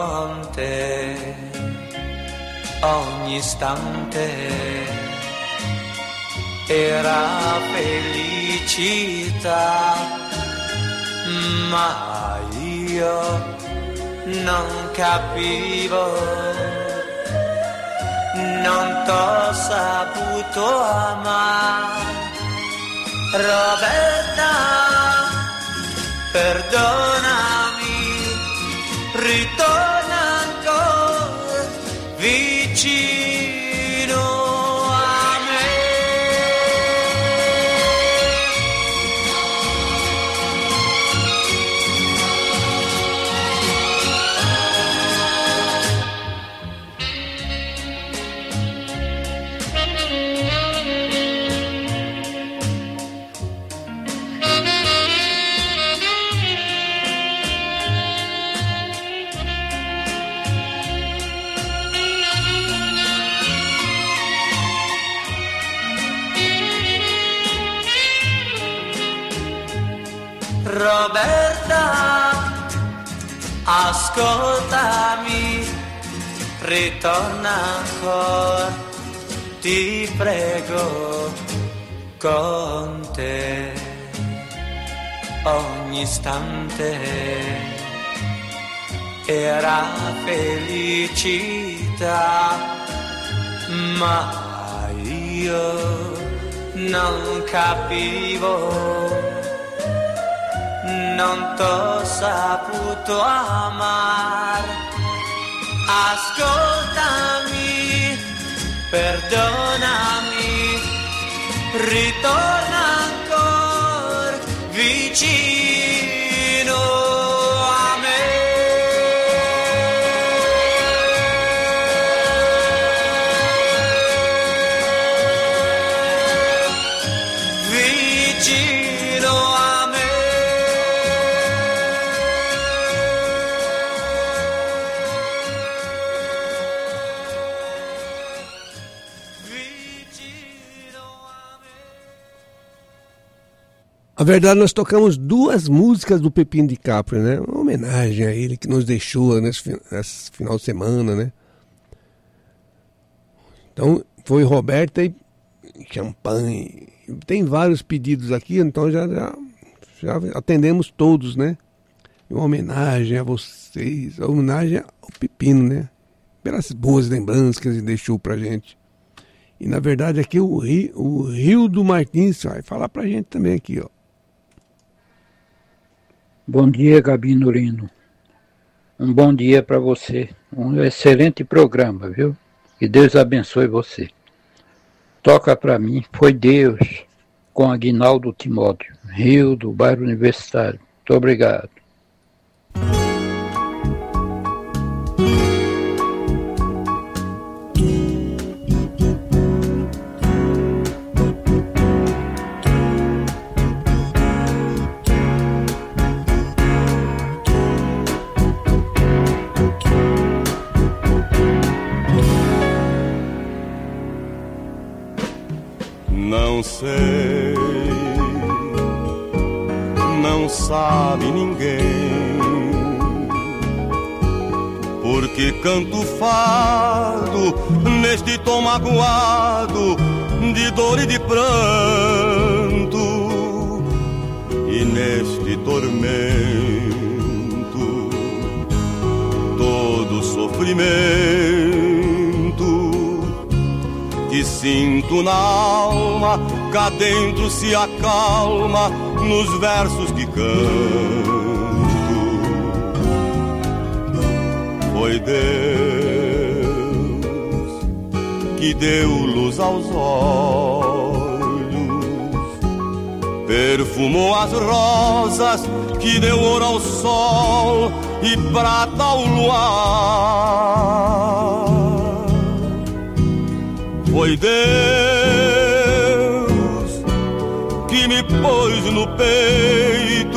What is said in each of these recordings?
Con te ogni istante era felicità, ma io non capivo, non t'ho saputo amare. Roberta, perdonami, ritorna ancora vicino a me. Roberta, ascoltami, ritorna ancora, ti prego, con te ogni istante era felicità, ma io non capivo, non t'ho saputo amare. Ascoltami, perdonami, ritorna ancora vicino a me. Vicino a me. Na verdade, nós tocamos duas músicas do Pepino de Capri, né? Uma homenagem a ele que nos deixou nesse final de semana, né? Então, foi Roberta e champanhe. Tem vários pedidos aqui, então já atendemos todos, né? Uma homenagem a vocês, uma homenagem ao Pepino, né? Pelas boas lembranças que ele deixou pra gente. E, na verdade, aqui o Rildo Martins vai falar pra gente também aqui, ó. Bom dia, Gabi Nurino. Um bom dia para você. Um excelente programa, viu? Que Deus abençoe você. Toca para mim, Foi Deus, com Aguinaldo Timóteo, Rio do Bairro Universitário. Muito obrigado. Não sei, não sabe ninguém, porque canto fado neste tom magoado de dor e de pranto, e neste tormento todo sofrimento que sinto na alma, cá dentro se acalma nos versos que canto. Foi Deus que deu luz aos olhos, perfumou as rosas, que deu ouro ao sol e prata ao luar. Foi Deus que me pôs no peito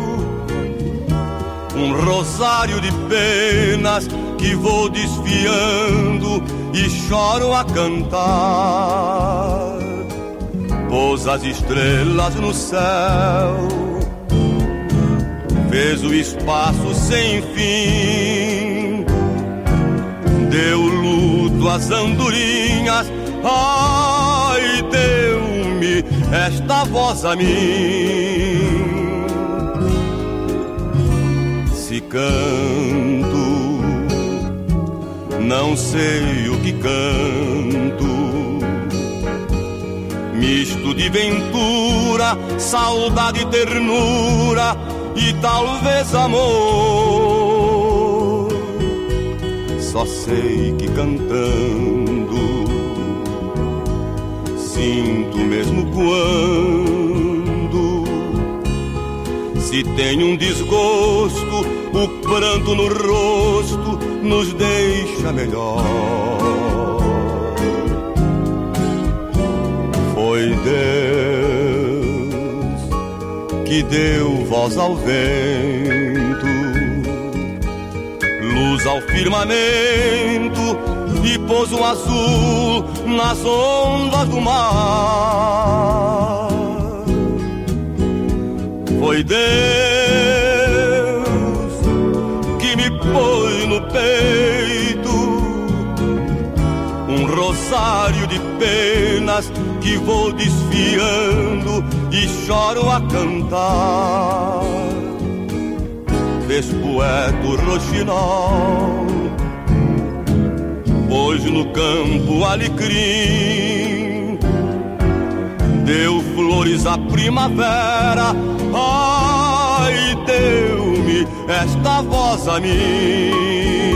um rosário de penas que vou desfiando e choro a cantar. Pôs as estrelas no céu, fez o espaço sem fim das andorinhas. Ai, deu-me esta voz a mim. Se canto, não sei o que canto, misto de ventura, saudade e ternura e talvez amor. Só sei que cantando sinto mesmo quando se tem um desgosto, o pranto no rosto nos deixa melhor. Foi Deus que deu voz ao vento, luz ao firmamento e pôs um azul nas ondas do mar. Foi Deus que me pôs no peito um rosário de penas que vou desfiando e choro a cantar. Fez poeta o roxinol, pôs no campo alecrim, deu flores à primavera. Ai, deu-me esta voz a mim.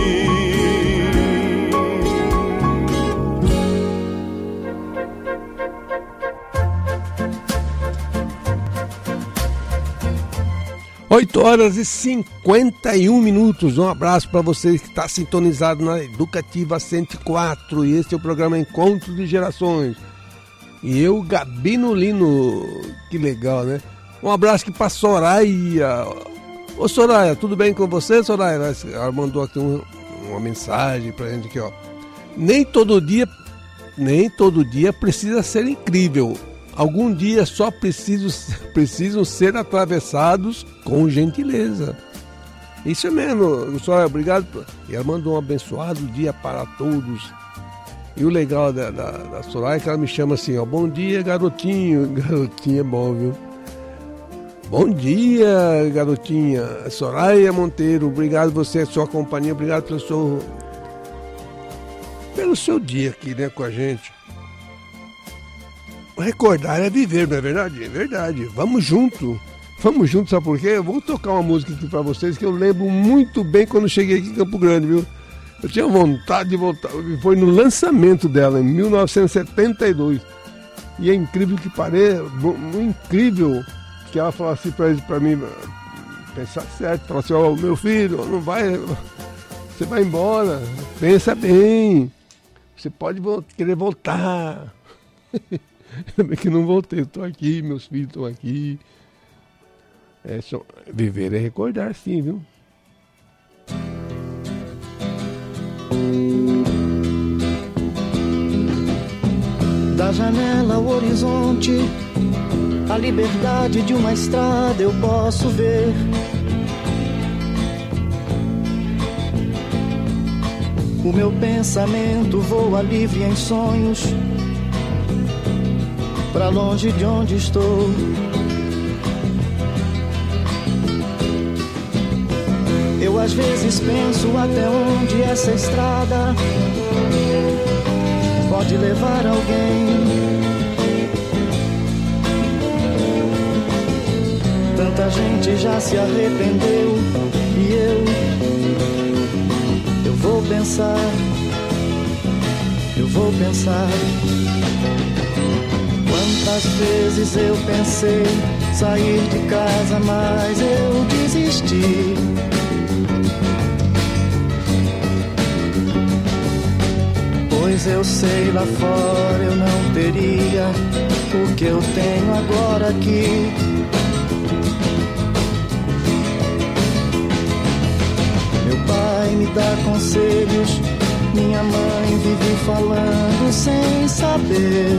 8h51. Um abraço para você que está sintonizado na Educativa 104. E esse é o programa Encontro de Gerações. E eu, Gabino Lino. Que legal, né? Um abraço aqui para Soraya. Ô Soraya, tudo bem com você, Soraya? Ela mandou aqui uma mensagem pra gente aqui, ó. Nem todo dia precisa ser incrível. Algum dia só precisam ser atravessados com gentileza. Isso é mesmo, Soraya, obrigado. E ela mandou um abençoado dia para todos. E o legal da Soraya é que ela me chama assim, ó. Bom dia, garotinho. Garotinho é bom, viu? Bom dia, garotinha. Soraya Monteiro, obrigado você, sua companhia, obrigado pelo seu dia aqui, né, com a gente. Recordar é viver, não é verdade? É verdade. Vamos junto, sabe por quê? Eu vou tocar uma música aqui pra vocês que eu lembro muito bem quando cheguei aqui em Campo Grande, viu? Eu tinha vontade de voltar, foi no lançamento dela, em 1972. E é incrível que pareça, incrível que ela falou assim pra mim, pensar certo, falou assim, ó, meu filho, não vai, você vai embora, pensa bem, você pode querer voltar. Ainda bem que não voltei, eu tô aqui, meus filhos estão aqui. Viver é recordar, sim, viu? Da janela ao horizonte, a liberdade de uma estrada eu posso ver. O meu pensamento voa livre em sonhos, pra longe de onde estou. Eu às vezes penso até onde essa estrada pode levar alguém. Tanta gente já se arrependeu e eu vou pensar. Quantas vezes eu pensei sair de casa, mas eu desisti. Pois eu sei, lá fora eu não teria o que eu tenho agora aqui. Meu pai me dá conselhos, minha mãe vive falando sem saber.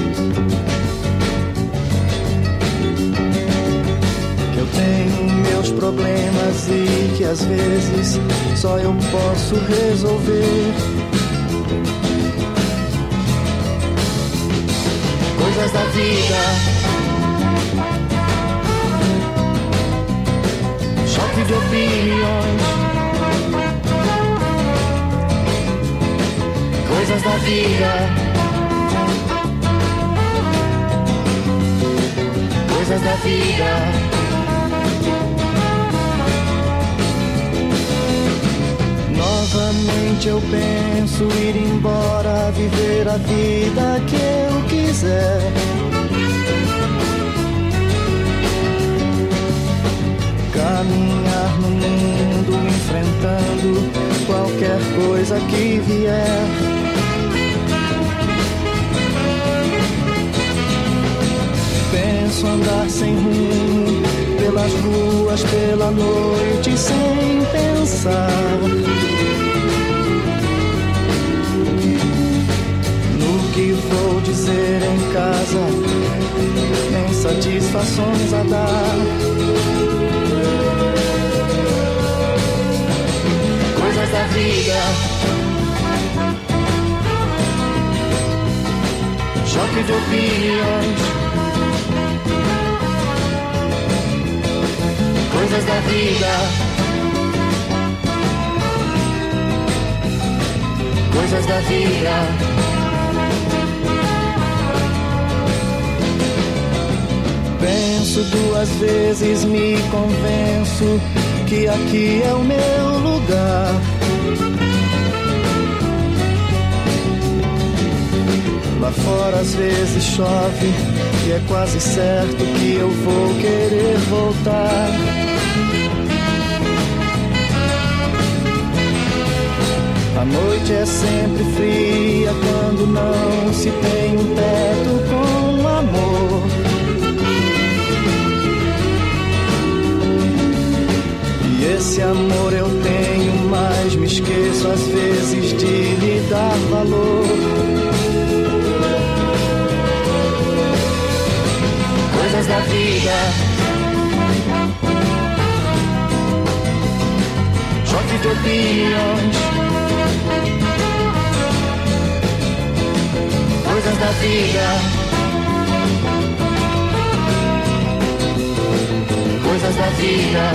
Que eu tenho meus problemas e que às vezes só eu posso resolver. coisas da vida. Choque de opiniões, coisas da vida. Coisas da vida. Novamente eu penso ir embora, viver a vida que eu quiser. Caminhar no mundo, enfrentando qualquer coisa que vier. Penso andar sem rumo, pelas ruas, pela noite, sem pensar no que vou dizer em casa, nem satisfações a dar. Coisas da vida, choque de opiniões. Coisas da vida, coisas da vida. Penso duas vezes, me convenço que aqui é o meu lugar. Lá fora às vezes chove e é quase certo que eu vou querer voltar. A noite é sempre fria quando não se tem um teto com amor. E esse amor eu tenho, mas me esqueço às vezes de lhe dar valor. Coisas da vida, choque de opiniões. Coisas da vida, coisas da vida.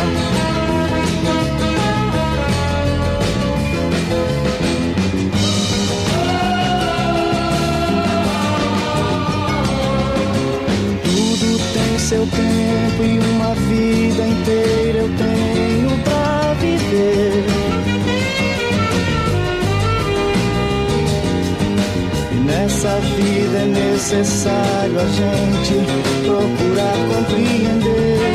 Tudo tem seu tempo e uma vida inteira eu tenho pra viver. Nessa vida é necessário a gente procurar compreender.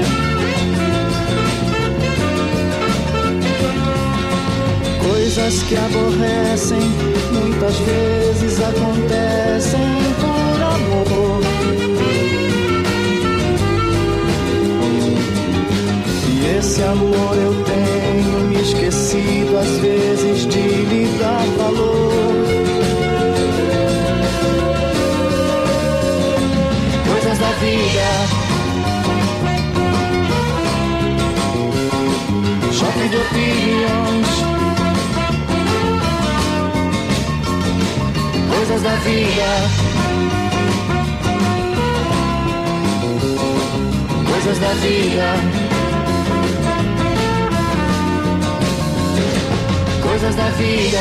Coisas que aborrecem muitas vezes acontecem por amor. E esse amor eu tenho me esquecido às vezes de lhe dar valor. Coisas da vida, choque de opiniões. Coisas da vida, coisas da vida. Coisas da vida.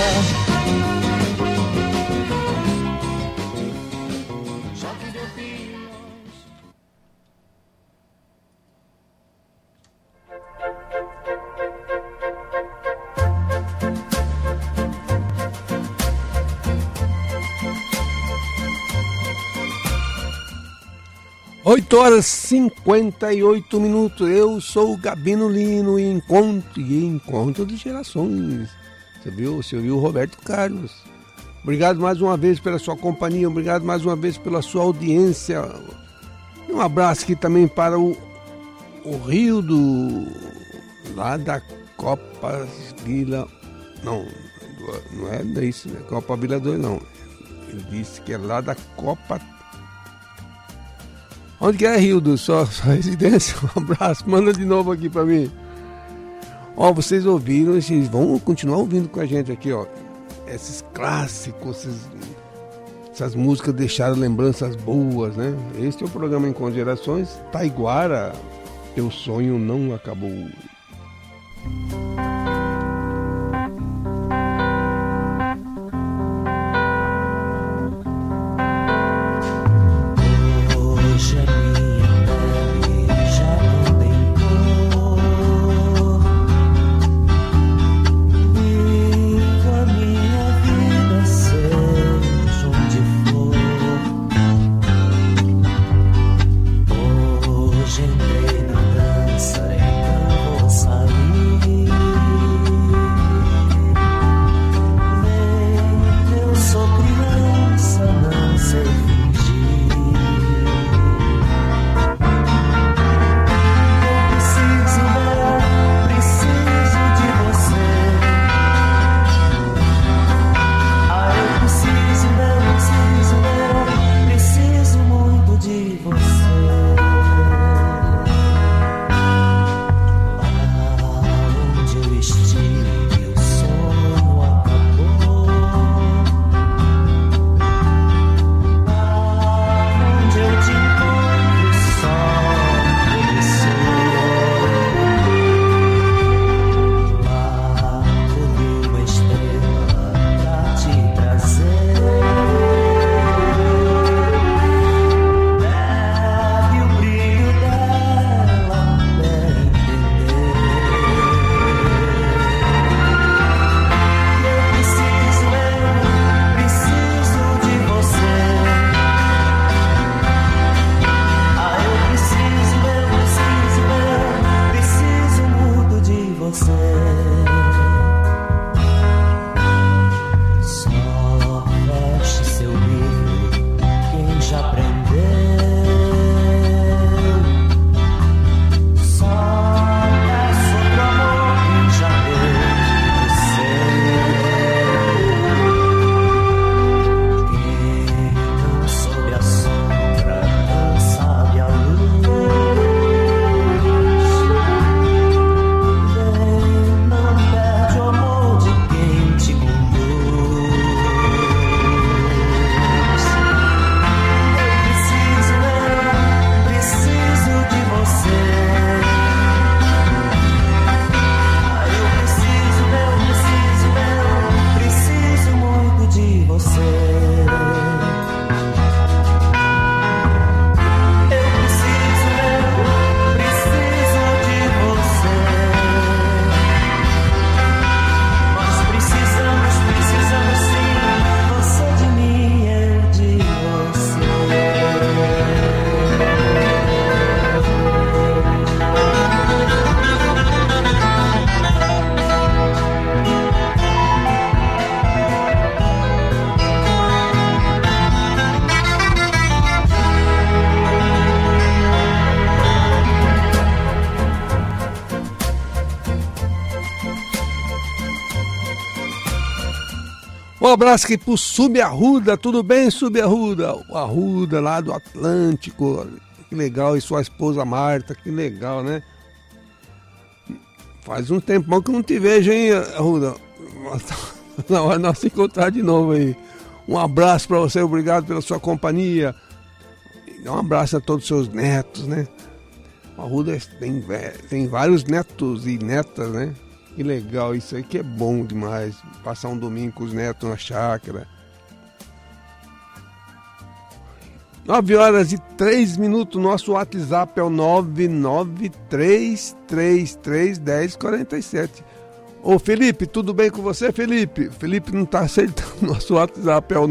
Oito horas e 58 minutos. Eu sou o Gabino Lino e encontro de gerações. Você ouviu o Roberto Carlos. Obrigado mais uma vez pela sua companhia, obrigado mais uma vez pela sua audiência. Um abraço aqui também para o Rildo, lá da Copa Vila. Não é disso, né? Copa Vila 2 não. Ele disse que é lá da Copa. Onde que é, Rildo? Sua residência? Um abraço, manda de novo aqui para mim. Ó, vocês ouviram, vocês vão continuar ouvindo com a gente aqui, ó. Esses clássicos, Essas músicas deixaram lembranças boas, né? Este é o programa Encontro de Gerações. Taiguara, teu sonho não acabou. Um abraço aqui pro Subiarruda, tudo bem, Subiarruda? O Arruda lá do Atlântico, que legal, e sua esposa Marta, que legal, né? Faz um tempão que eu não te vejo, hein, Arruda? Na hora de nós se encontrar de novo aí. Um abraço pra você, obrigado pela sua companhia. E um abraço a todos os seus netos, né? O Arruda tem vários netos e netas, né? Que legal, isso aí que é bom demais, passar um domingo com os netos na chácara. 9h03, nosso WhatsApp é o 993331047. Ô Felipe, tudo bem com você, Felipe? Felipe não está aceitando, nosso WhatsApp é o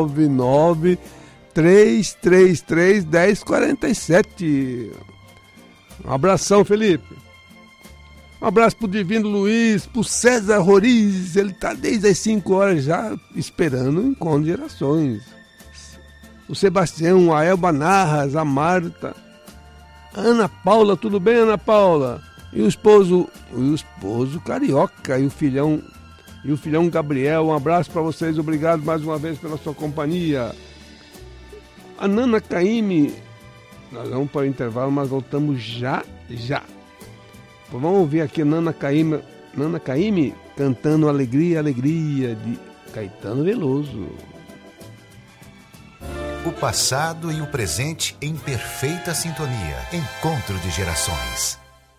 993331047. Um abração, Felipe. Um abraço pro Divino Luiz, pro César Roriz, ele tá desde as 5 horas já esperando o Encontro de Gerações. O Sebastião, a Elba Narras, a Marta, a Ana Paula, tudo bem, Ana Paula? E o esposo Carioca e o filhão Gabriel, um abraço para vocês, obrigado mais uma vez pela sua companhia. A Nana Caymmi, nós vamos para o intervalo, mas voltamos já. Vamos ouvir aqui Nana Caymmi cantando Alegria, Alegria, de Caetano Veloso. O passado e o presente em perfeita sintonia. Encontro de gerações.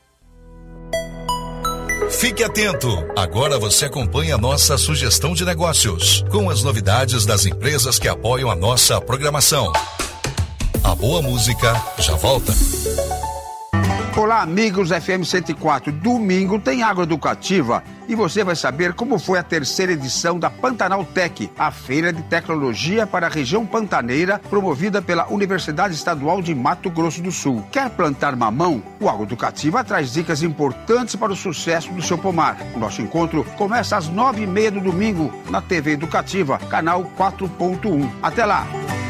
Fique atento! Agora você acompanha a nossa sugestão de negócios, com as novidades das empresas que apoiam a nossa programação. A boa música já volta. Olá, amigos FM 104. Domingo tem Agro Educativa e você vai saber como foi a terceira edição da Pantanal Tech, a feira de tecnologia para a região pantaneira, promovida pela Universidade Estadual de Mato Grosso do Sul. Quer plantar mamão? O Agro Educativa traz dicas importantes para o sucesso do seu pomar. O nosso encontro começa às 9h30 do domingo na TV Educativa, canal 4.1. Até lá!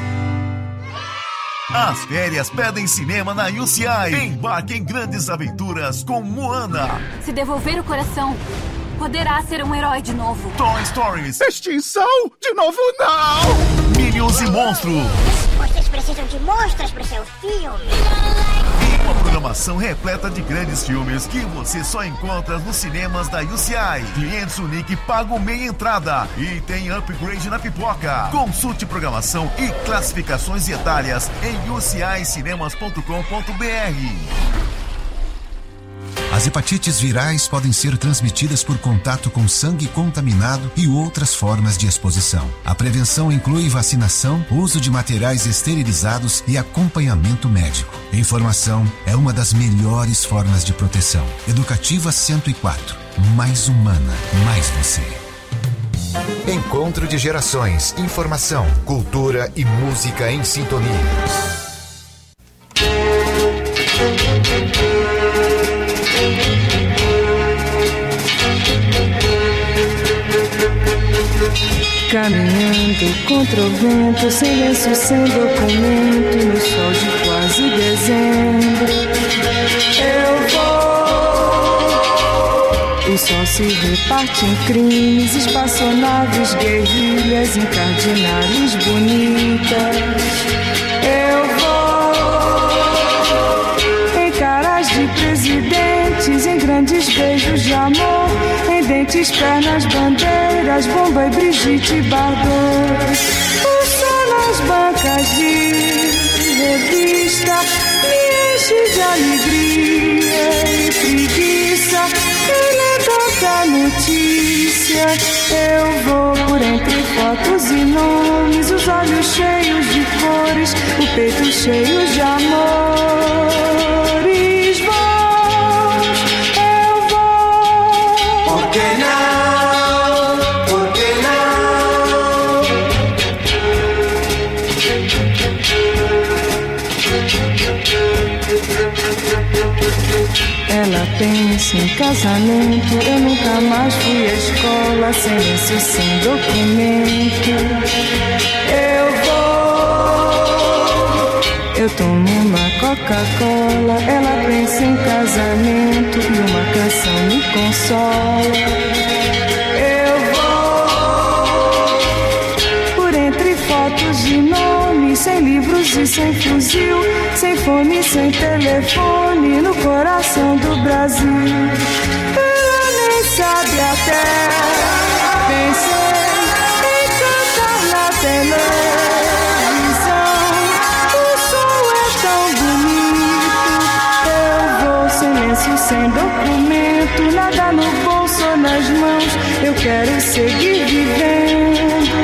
As férias pedem cinema na UCI. Embarque em grandes aventuras com Moana. Se devolver o coração, poderá ser um herói de novo. Toy Stories. Extinção? De novo não! Minions e Monstros. Vocês precisam de monstros pro seu filme. E uma programação repleta de grandes filmes que você só encontra nos cinemas da UCI. Clientes Unique pagam meia entrada e tem upgrade na pipoca. Consulte programação e classificações etárias em ucincinemas.com.br. As hepatites virais podem ser transmitidas por contato com sangue contaminado e outras formas de exposição. A prevenção inclui vacinação, uso de materiais esterilizados e acompanhamento médico. Informação é uma das melhores formas de proteção. Educativa 104. Mais humana, mais você. Encontro de gerações. Informação, cultura e música em sintonia. Caminhando contra o vento, silêncio sem documento, no sol de quase dezembro. Eu vou. O sol se reparte em crimes, espaçonaves, guerrilhas, incardinais bonitas. Eu vou. Em caras de presidentes, em grandes beijos de amor, em dentes, pernas, bandeiras, Bomba e Brigitte Bardot. O sol nas bancas de revista me enche de alegria e preguiça. E lê tanta notícia. Eu vou por entre fotos e nomes, os olhos cheios de cores, o peito cheio de amores bons. Eu vou. Por que não? Por que não? Ela pensa em casamento, eu nunca mais fui à escola, silêncio sem documento. Eu vou. Eu tomo uma Coca-Cola, ela pensa em casamento e uma canção me consola. Eu vou. Por entre fotos de nome, sem livros e sem fuzil, sem fome, sem telefone, no coração do Brasil. Ela nem sabe até, pensei em cantar na televisão. O som é tão bonito. Eu vou, silêncio sem documento, nada no bolso ou nas mãos. Eu quero seguir vivendo.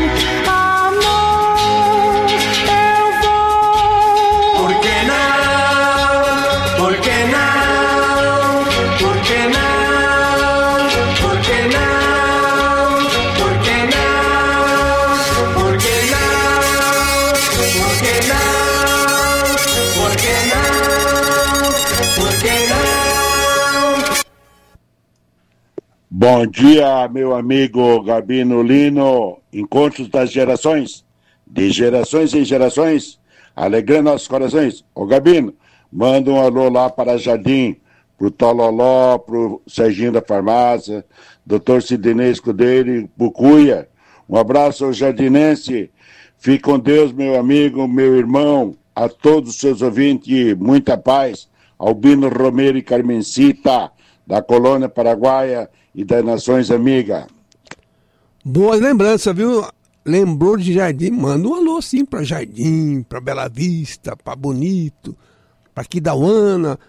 Bom dia, meu amigo Gabino Lino. Encontros das gerações, de gerações em gerações, alegrando nossos corações. Ô Gabino, manda um alô lá para Jardim, pro Tololó, pro Serginho da Farmácia, Dr. Sidney Escudeiro, pro Cuia. Um abraço ao jardinense. Fique com Deus, meu amigo, meu irmão, a todos os seus ouvintes, muita paz. Albino Romero e Carmencita, da Colônia Paraguaia e das Nações Amigas. Boas lembranças, viu? lembrou de Jardim, manda um alô sim para Jardim, para Bela Vista, para Bonito, para Quidauana.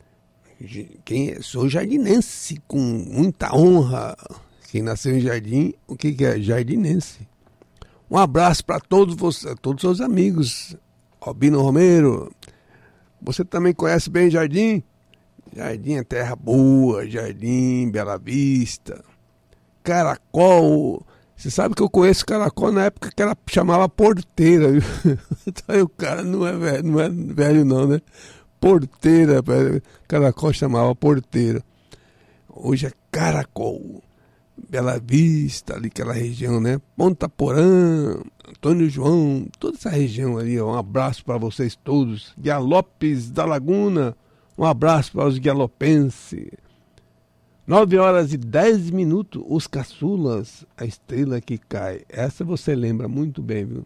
Sou jardinense com muita honra. Quem nasceu em Jardim, o que é jardinense? Um abraço para todos vocês, todos os seus amigos. Albino Romero, você também conhece bem Jardim? Jardim é terra boa, Jardim, Bela Vista, Caracol. Você sabe que eu conheço Caracol na época que ela chamava Porteira, viu? Então o cara não é velho não, né? Porteira, Caracol chamava Porteira. Hoje é Caracol, Bela Vista, ali aquela região, né? Ponta Porã, Antônio João, toda essa região ali. Um abraço para vocês todos. Galopes da Laguna, um abraço para os galopenses. 9h10, os caçulas, a estrela que cai. Essa você lembra muito bem, viu?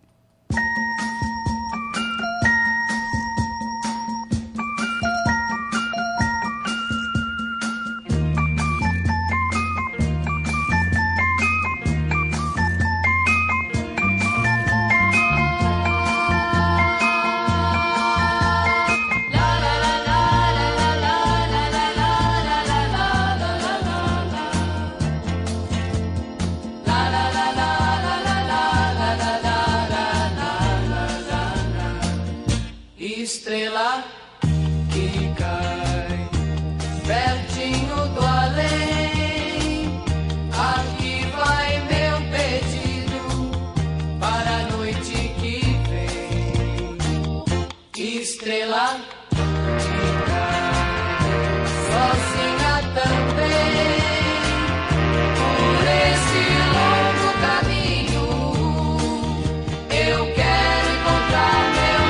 Estrela que cai pertinho do além, aqui vai meu pedido para a noite que vem. Estrela que cai sozinha também, por esse longo caminho eu quero encontrar meu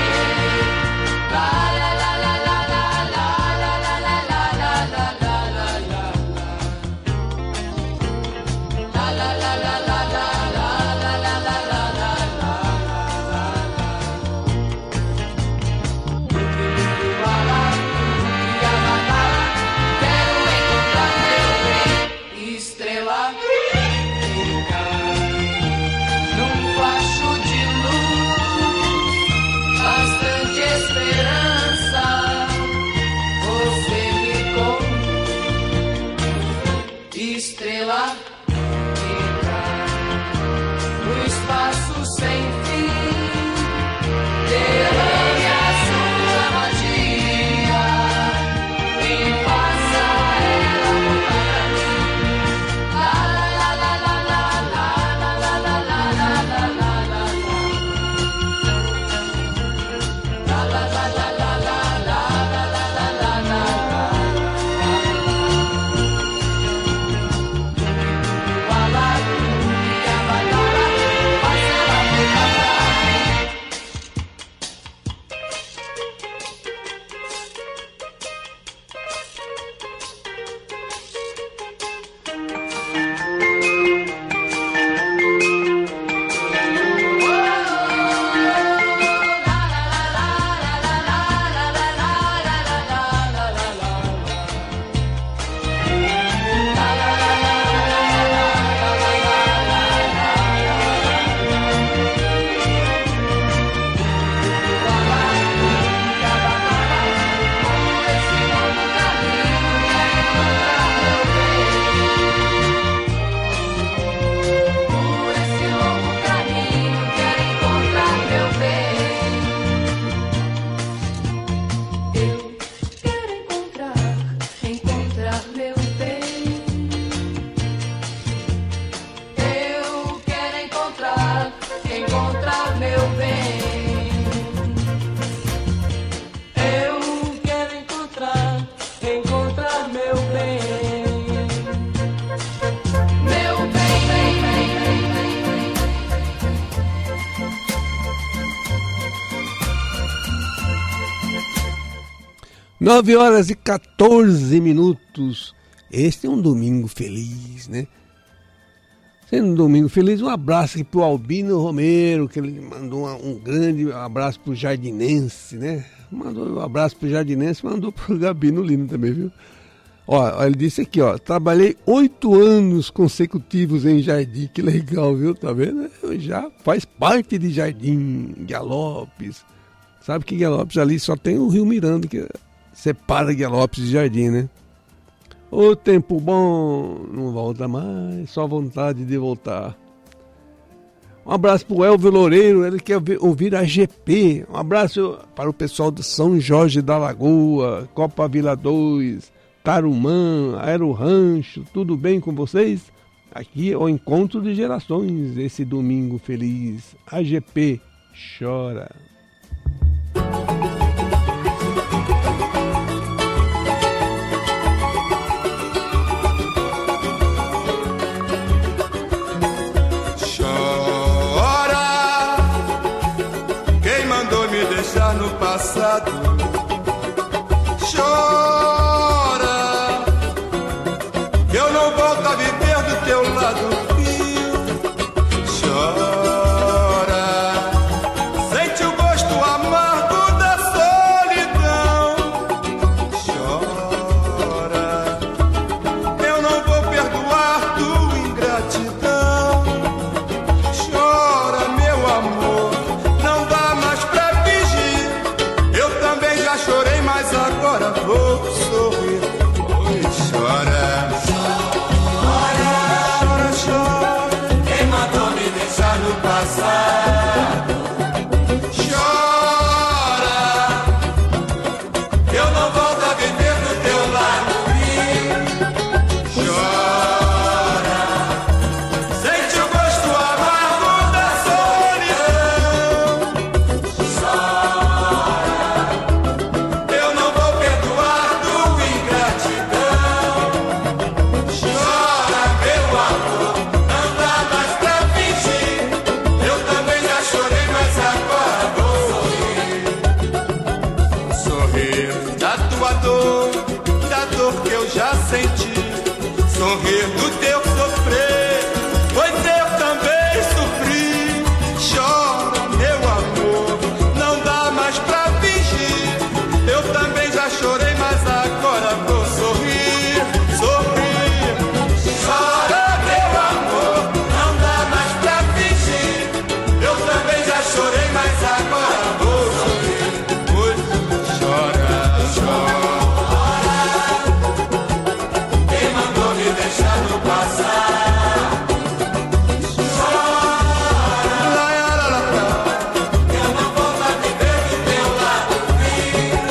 estrela que cai no espaço sem fim, derrame a sua magia e faça ela voltar pra mim. La la la la la la la la la la la la la la la Nove horas e 14 minutos. Este é um domingo feliz, né? Sendo um domingo feliz, um abraço aqui pro Albino Romero, que ele mandou um grande abraço pro Jardinense, né? Mandou um abraço pro Jardinense, mandou pro Gabino Lino também, viu? Ó, ele disse aqui, ó, trabalhei 8 anos consecutivos em Jardim, que legal, viu? Tá vendo? Já faz parte de Jardim, Guialopes. Sabe que Guialopes ali só tem o Rio Miranda, que separa Guialopes de Jardim, né? O tempo bom não volta mais, só vontade de voltar. Um abraço pro Elvio Loureiro, ele quer ouvir a GP. Um abraço para o pessoal de São Jorge da Lagoa, Copa Vila 2, Tarumã, Aero Rancho, tudo bem com vocês? Aqui é o Encontro de Gerações, esse domingo feliz. A GP chora. No passado, chora, eu não volto a viver do teu lado, filho. Chora, sente o gosto amargo da solidão. Chora, eu não vou perdoar tua ingratidão. Chora, meu amor, não dá mais pra chorei, mas agora vou sorrir. Oi, chora, chora, chora, chora. Quem mandou me deixar no passado? Chora, eu não volto a viver do teu lado. Chora, sente o gosto amargo da solidão. Já senti sorrir do teu sofrer, pois eu também sofri. Chora, meu amor, não dá mais pra fingir. Eu também já chorei, mas agora vou sorrir, sorrir. Chora, meu amor, não dá mais pra fingir. Eu também já chorei, mas agora vou sorrir. Oi, chora, chora. No passado, eu não volto a viver do teu lado, filho.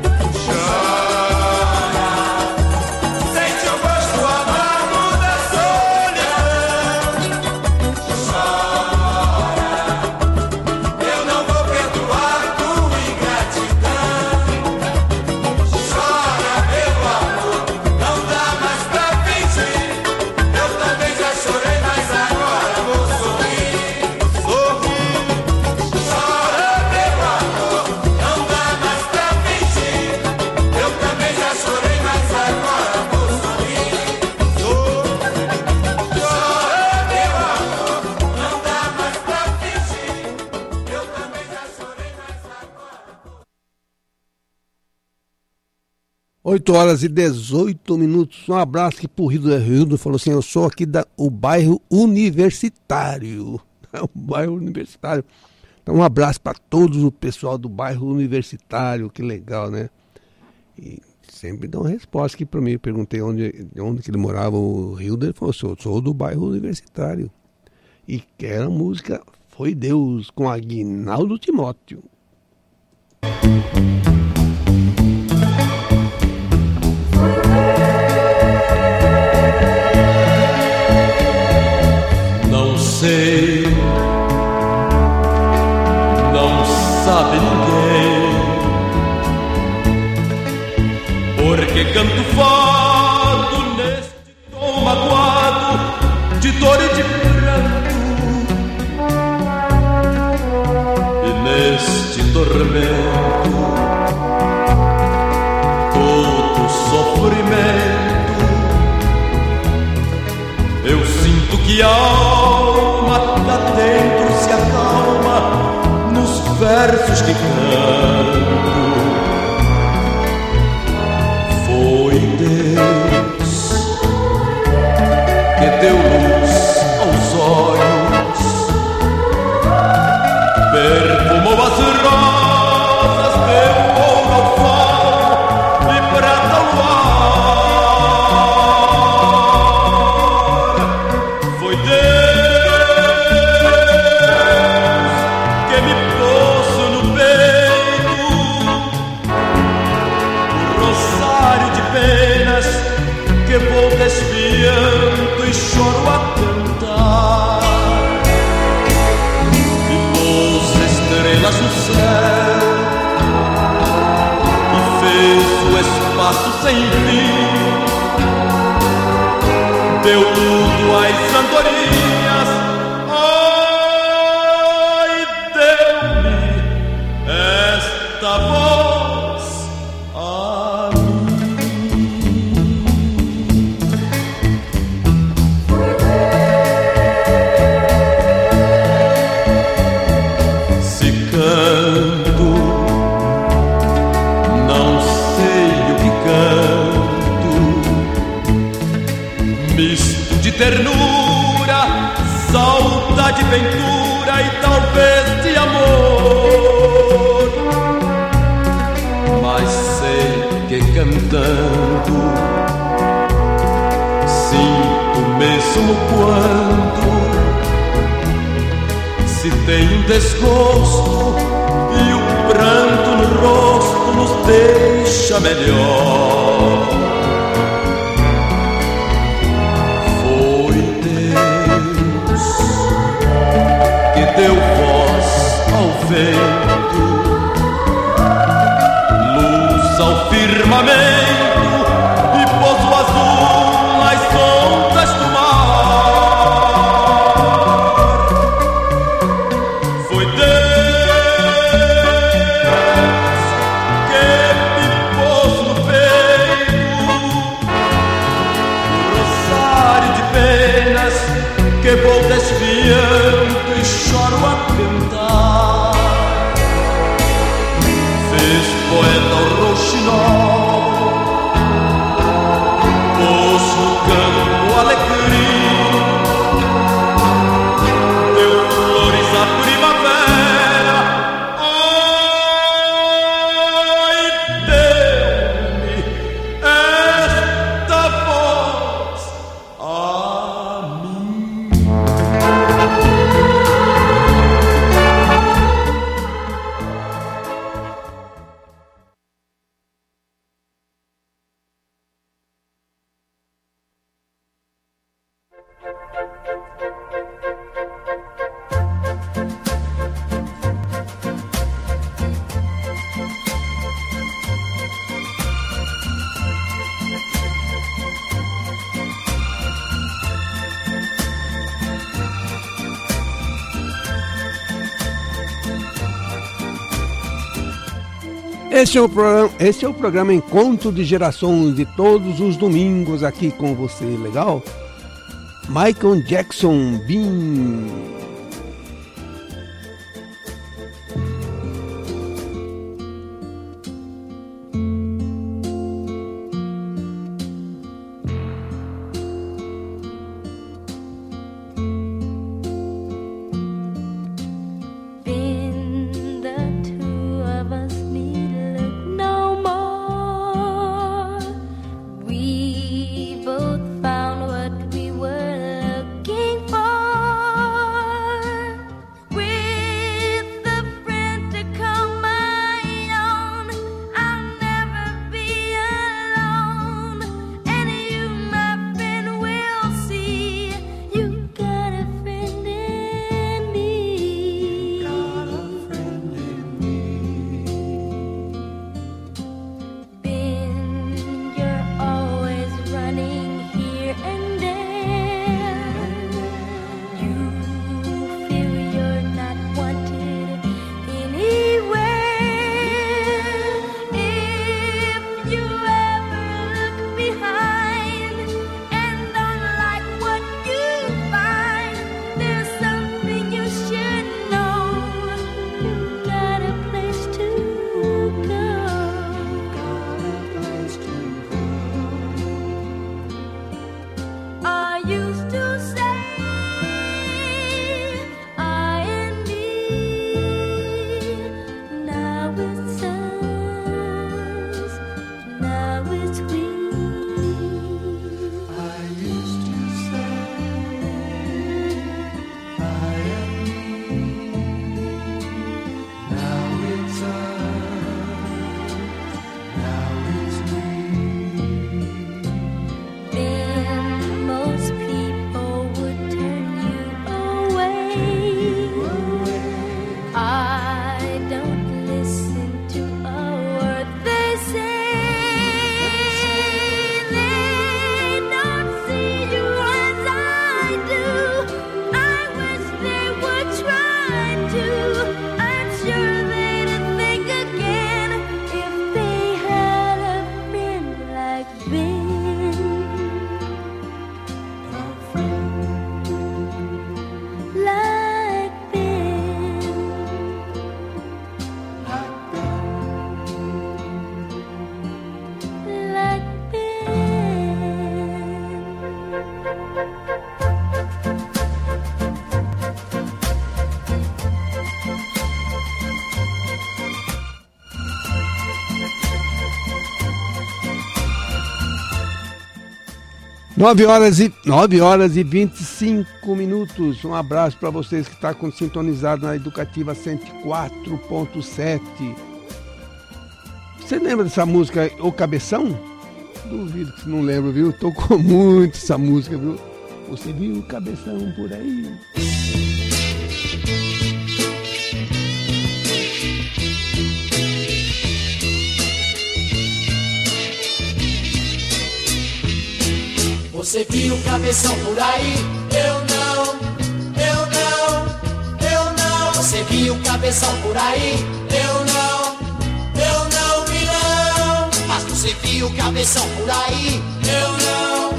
Chora, sente o gosto amargo da solidão. Chora, eu não vou perdoar tua ingratidão. Chora, meu amor, não dá mais pra fingir. Chorei, mas agora vou sorrir, sorrir. Chora, meu amor, não dá mais pra fingir. Eu também já chorei, mas agora vou sorrir, sorrir. Chora, meu amor, não dá mais pra fingir. Eu também já chorei, mas agora vou... 8h18. Um abraço aqui pro Rildo falou assim, eu sou aqui o bairro Universitário. O bairro Universitário. Então um abraço para todos o pessoal do bairro Universitário, que legal, né? E sempre dá uma resposta aqui para mim. Eu perguntei onde que ele morava, o Rildo, ele falou, sou do bairro Universitário. E que era a música Foi Deus, com Aguinaldo Timóteo. Não sei, não sabe ninguém, porque canto fado neste tom magoado de dor e de pranto, e neste tormento todo sofrimento eu sinto que a alma cá dentro se acalma nos versos que canto. Foi Deus que me pôs no peito o rosário de penas que vou desfiando e choro a cantar. E pôs estrelas no céu e fez o espaço sem fim. Deu tudo às andorinhas, ai, deu-me esta voz a mim. Se canto, não sei o que canto, misto de ternura, saudade, ventura e talvez de amor. Mas sei que cantando sinto mesmo quando se tem um desgosto e o pranto no rosto nos deixa melhor. Deu voz ao vento, luz ao firmamento e pôs o azul nas ondas do mar. Foi Deus que me pôs no peito o rosário de penas que vou desviando e choro a cantar. Fez poeta o rouxinol, pôs no campo alegria, deu flores à primavera, ai, deu-me esta voz a mim. Esse é o programa Encontro de Gerações de todos os domingos aqui com você, legal? Michael Jackson, Bim. Both found what we were looking for. 9 horas e 25 minutos. Um abraço para vocês que estão sintonizados na Educativa 104.7. Você lembra dessa música, O Cabeção? Duvido que você não lembra, viu? Tocou muito essa música, viu? Você viu o Cabeção por aí? Você viu o Cabeção por aí? Eu não. Você viu o Cabeção por aí? Eu não vi não. Mas você viu o Cabeção por aí? Eu não.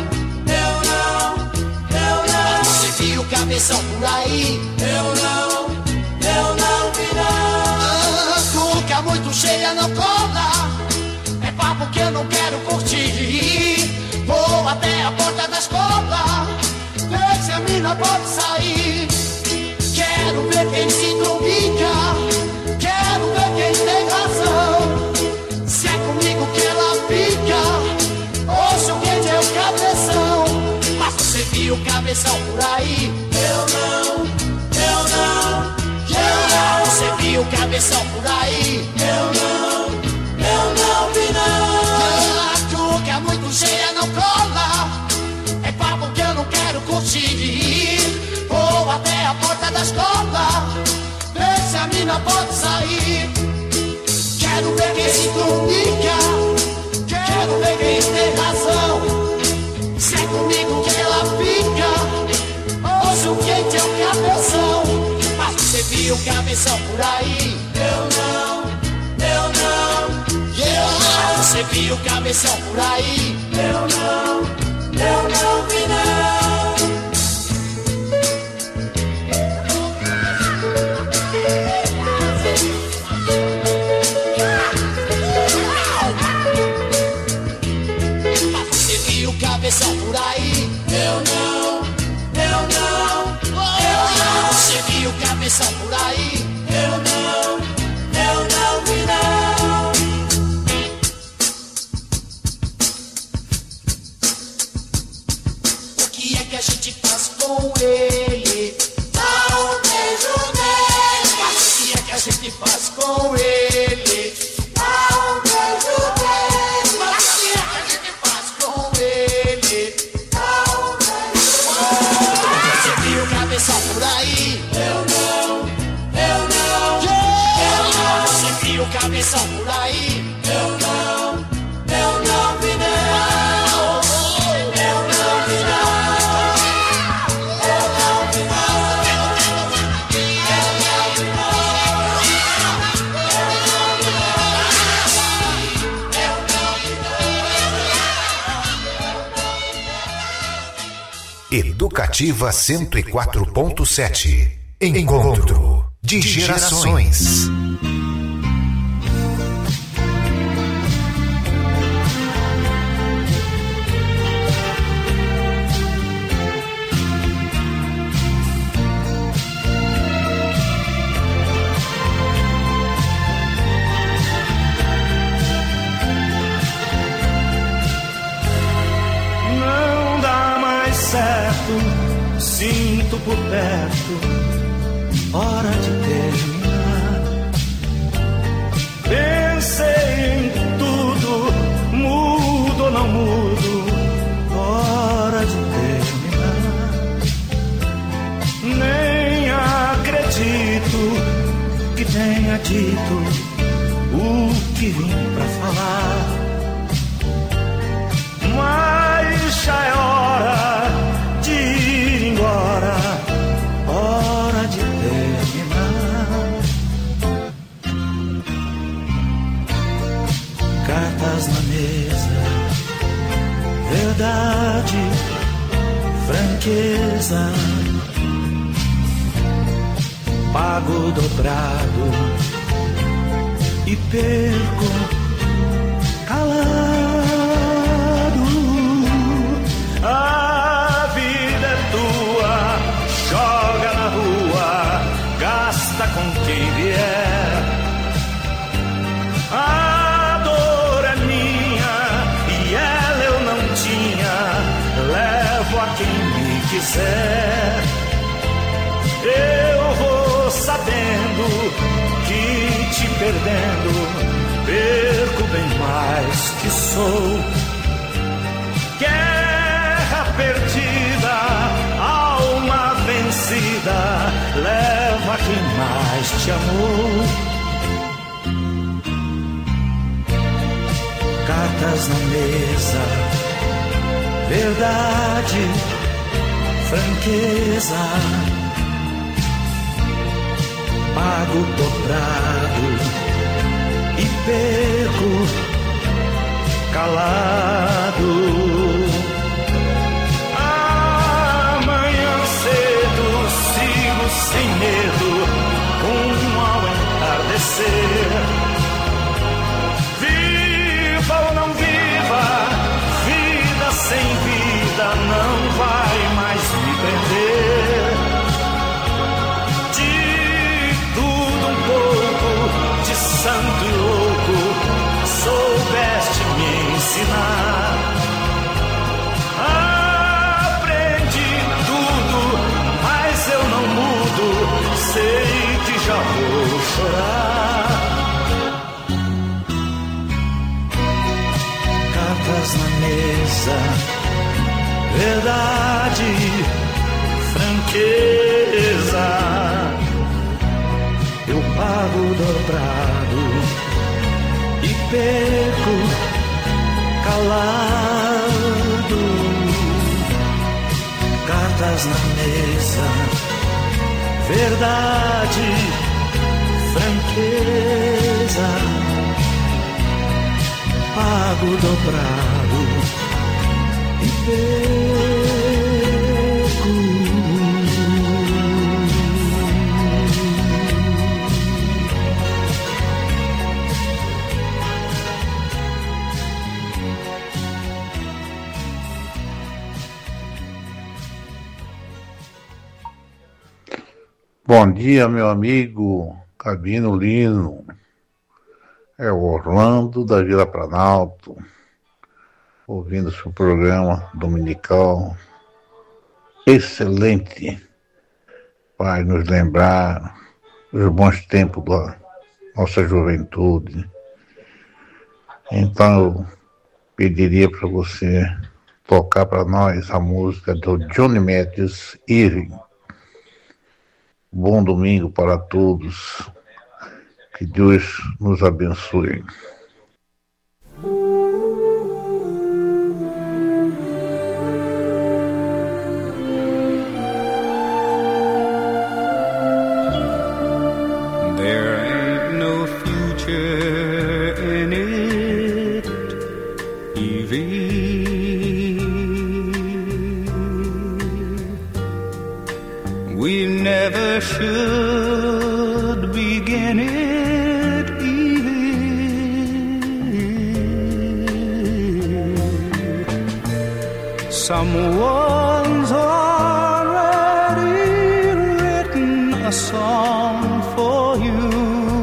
Mas você viu o Cabeção por aí? Eu não vi não. Cuca muito cheia não cola. É papo que eu não quero curtir. Vou até a porta da escola, ver se a mina pode sair. Quero ver quem se trubica, quero ver quem tem razão. Se é comigo que ela fica, ou se o quente é o cabeção. Mas você viu o Cabeção por aí? Eu não. Você viu o Cabeção por aí? Eu não vi não. É muito cheia, não cola. É papo que eu não quero curtir. Vou até a porta da escola, ver se a mina pode sair. Quero ver quem se comunica, quero ver quem tem razão. Se é comigo que ela fica, ou se o quente é o cabeção. Mas você viu o Cabeção por aí? Eu não. Você viu o Cabeção por aí? Eu não vi não. Você viu o Cabeção por aí? Eu não. Você viu o Cabeção por aí? Eu não vi não. A gente faz com ele, dá um beijo nele. Mas o que é que a gente faz com ele? Dá um beijo nele. Mas o que é que a gente faz com ele? Dá um beijo nele. Você viu o Cabeção por aí? Eu não. Você viu o Cabeção por aí? Eu não vi não. Educativa 104.7. Encontro de gerações. Sinto por perto, hora de terminar. Pensei em tudo, mudo ou não mudo, hora de terminar. Nem acredito que tenha dito o que vim pra falar. Mas já é hora de ir embora, hora de terminar. Cartas na mesa, verdade, franqueza. Pago dobrado e perco calado. A vida é tua, joga na rua, gasta com quem vier. A dor é minha e ela eu não tinha. disser, eu vou sabendo que te perdendo perco bem mais que sou. Guerra perdida, alma vencida, leva quem mais te amou. Cartas na mesa, verdade, franqueza, pago dobrado e perco calado. Amanhã cedo sigo sem medo, rumo ao entardecer. Viva ou não viva, vida sem vida não vai mais me prender. De tudo um pouco, de santo e louco, soubeste me ensinar. Aprendi tudo, mas eu não mudo, sei que já vou chorar. Cartas na mesa, verdade, franqueza, eu pago dobrado e perco calado. Cartas na mesa, verdade, franqueza, pago dobrado e perco. Bom dia, meu amigo Gabino Lino. É o Orlando da Vila Planalto, ouvindo seu programa dominical. Excelente, vai nos lembrar os bons tempos da nossa juventude. Então eu pediria para você tocar para nós a música do Johnny Mathis, Irving. Bom domingo para todos. Que Deus nos abençoe. There ain't no future in it, Evie. We never should begin it, Evie. Someone's already written a song for you.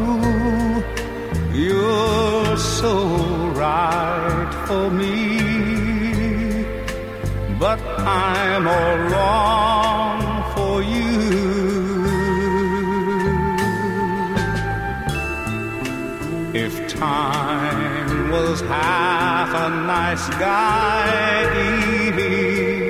You're so right for me, but I'm all wrong for you. If time was half a nice guy, Evie,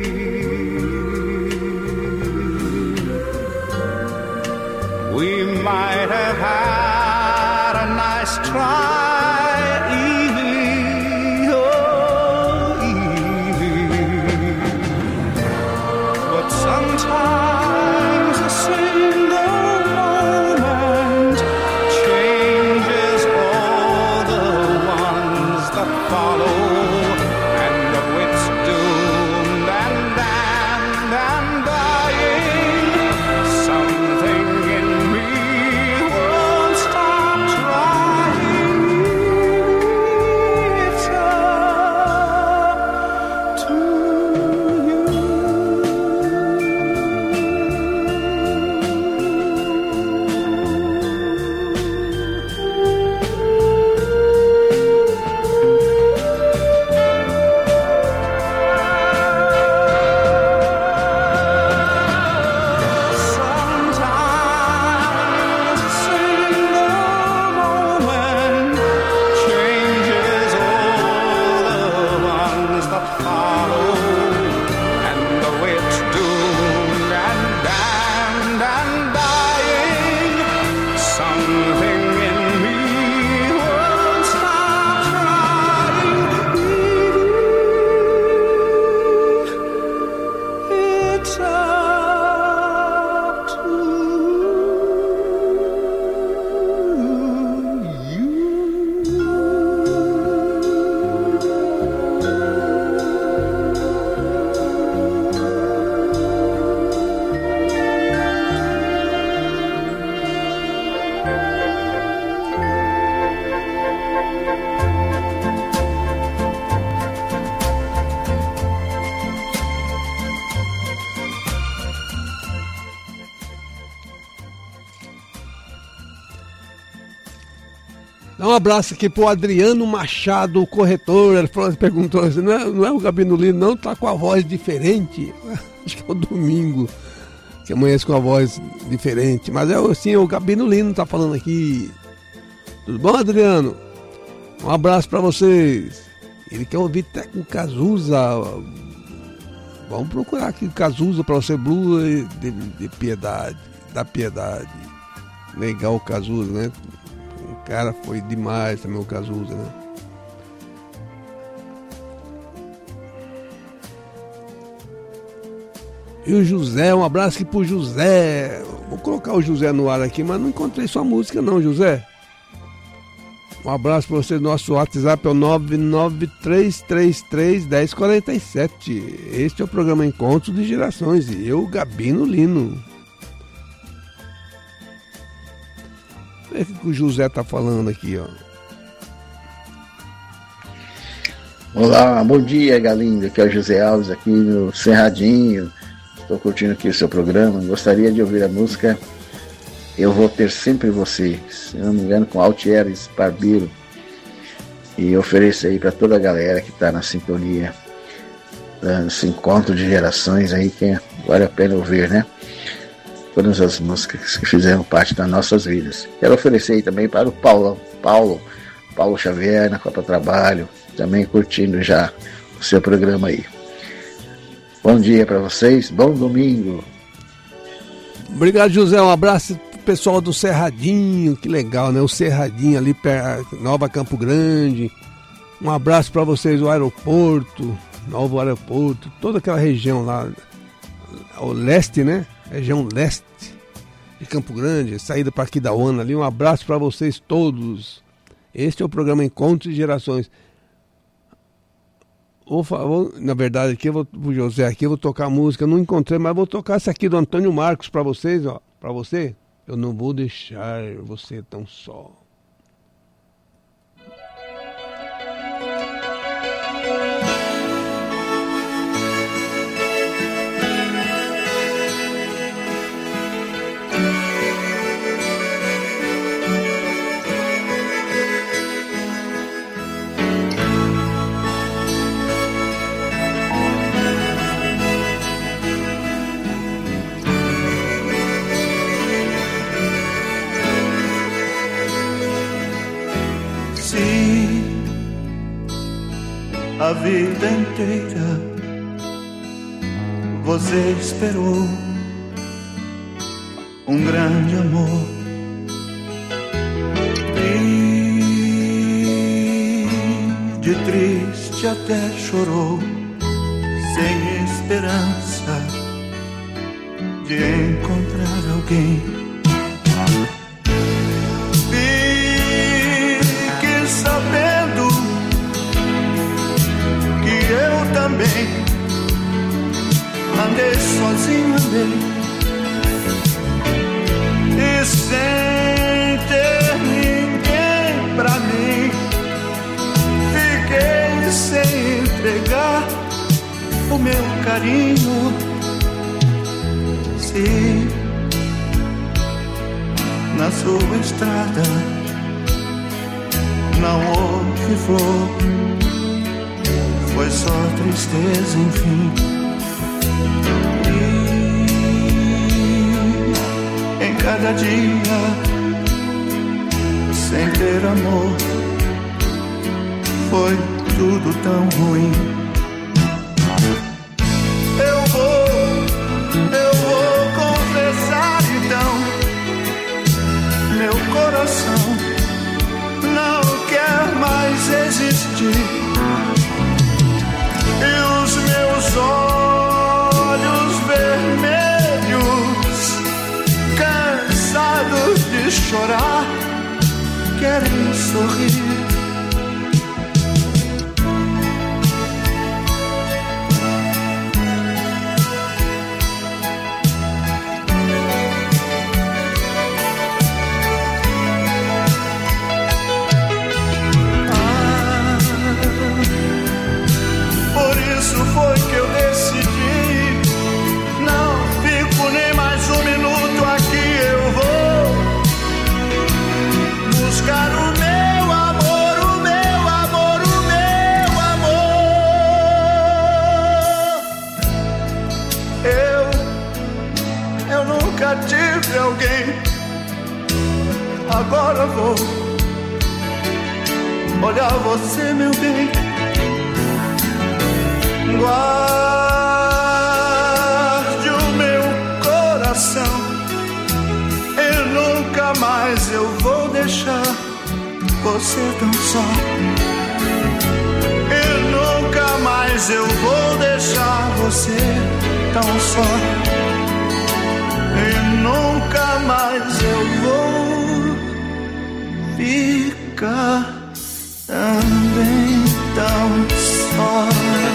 we might have had a nice try, Evie, oh Evie. But sometimes a single moment changes all the ones that follow, and the wit's doomed and damned and dying. Something in me won't stop trying. Dá um abraço aqui pro Adriano Machado, o corretor. Ele perguntou assim, não é o Gabino Lino, não? Tá com a voz diferente. Acho que é o Domingo que amanhece com a voz diferente. Mas é assim, o Gabino Lino tá falando aqui. Tudo bom, Adriano? Um abraço pra vocês. Ele quer ouvir até com Cazuza. Vamos procurar aqui Cazuza pra você, Blue de Piedade, da Piedade. Legal o Cazuza, né? O cara foi demais também, o Cazuza, né? E o José, um abraço aqui pro José. Vou colocar o José no ar aqui, mas não encontrei sua música não, José. Um abraço para você, nosso WhatsApp é o 993331047. Este é o programa Encontro de Gerações e eu, Gabino Lino. Olha o que o José tá falando aqui, ó. Olá, bom dia, Galindo. Aqui é o José Alves, aqui no Cerradinho. Estou curtindo aqui o seu programa. Gostaria de ouvir a música Eu Vou Ter Sempre Você, se não me engano, com Altieres Barbeiro. E ofereço aí para toda a galera que está na sintonia desse encontro de gerações aí, que vale a pena ouvir, né? Todas as músicas que fizeram parte das nossas vidas. Quero oferecer aí também para o Paulo Xavier, na Copa Trabalho, também curtindo já o seu programa aí. Bom dia para vocês, bom domingo. Obrigado, José, um abraço pro pessoal do Cerradinho, que legal, né? O Cerradinho ali, Nova Campo Grande. Um abraço para vocês, o aeroporto, Novo Aeroporto, toda aquela região lá, o leste, né? Região leste de Campo Grande, saída para Aquidauana ali. Um abraço para vocês todos. Este é o programa Encontro de Gerações. Na verdade, aqui eu vou pro José aqui, eu vou tocar a música, não encontrei, mas vou tocar essa aqui do Antônio Marcos para vocês, ó. Para você, eu não vou deixar você tão só. A vida inteira você esperou um grande amor e de triste até chorou, sem esperança de encontrar alguém. Fique sabendo eu também andei sozinho, e sem ter ninguém pra mim, fiquei sem entregar o meu carinho. Se na sua estrada não houve flor, foi só tristeza, enfim. E em cada dia, sem ter amor, foi tudo tão ruim. Eu vou confessar então, meu coração não quer mais existir. E os meus olhos vermelhos, cansados de chorar, querem sorrir. Foi que eu decidi, não fico nem mais um minuto aqui. Eu vou buscar o meu sempre alguém. Agora vou olhar você, meu bem. Guarde o meu coração, e nunca mais eu vou deixar você tão só. E nunca mais eu vou deixar você tão só. E nunca mais eu vou ficar também tão só.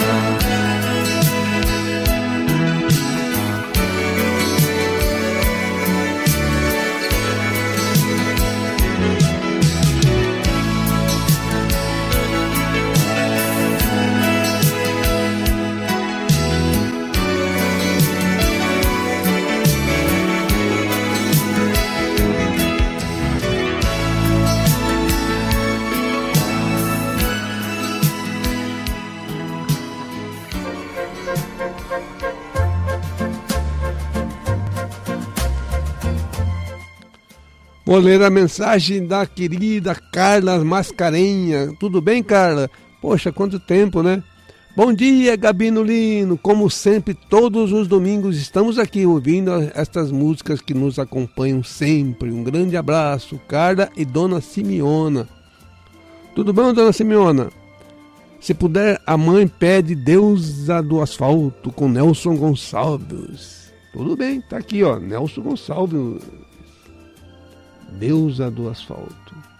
Vou ler a mensagem da querida Carla Mascarenha. Tudo bem, Carla? Poxa, quanto tempo, né? Bom dia, Gabino Lino. Como sempre, todos os domingos estamos aqui ouvindo estas músicas que nos acompanham sempre. Um grande abraço, Carla e Dona Simeona. Tudo bom, Dona Simeona? Se puder, a mãe pede Deusa do Asfalto com Nelson Gonçalves. Tudo bem, tá aqui, ó, Nelson Gonçalves. Deusa do Asfalto.